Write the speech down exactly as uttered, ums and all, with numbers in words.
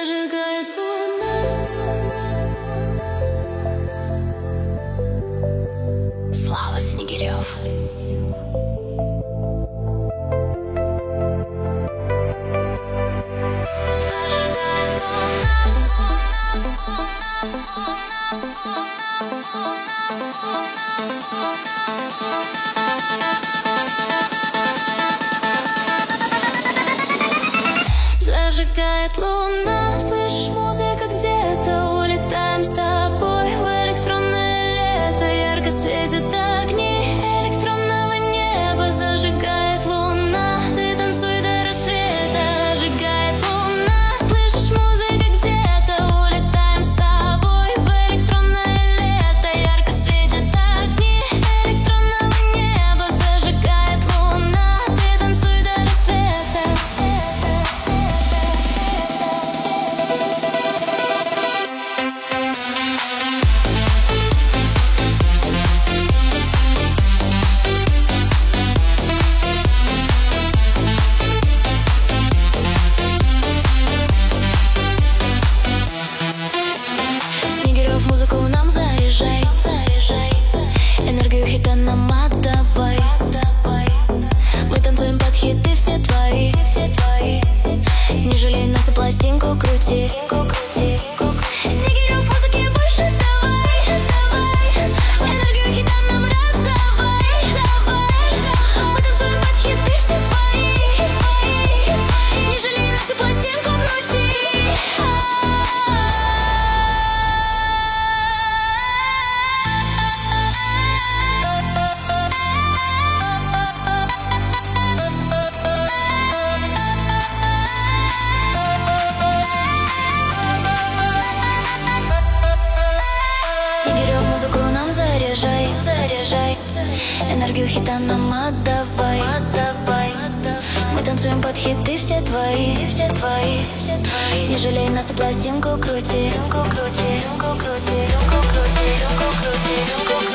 Зажигает луна. Слава Снегирев. Зажигает луна, слышишь, музыка где-то. Улетаем с тобой в электронное лето. Ярко светят огни электронного неба. Зажигает луна, ты танцуй до рассвета. Зажигает луна, слышишь, музыка где-то. Улетаем с тобой в электронное лето. Ярко светят огни электронного неба. Зажигает луна, ты танцуй до рассвета. Снегирев, музыку нам заряжай, энергию хита нам отдавай. Мы танцуем под хиты все твои. Не жалей нас и пластинку крути. Снегирев, музыки больше давай. Энергию хита нам раздавай. Мы танцуем под хиты все твои. Не жалей нас и пластинку крути. Снегирев, музыку нам заряжай, заряжай. Энергию хита нам отдавай, отдавай. Мы танцуем под хиты все твои, все твои. Не жалей нас и пластинку крути, крути, крути, крути, крути, крути, крути.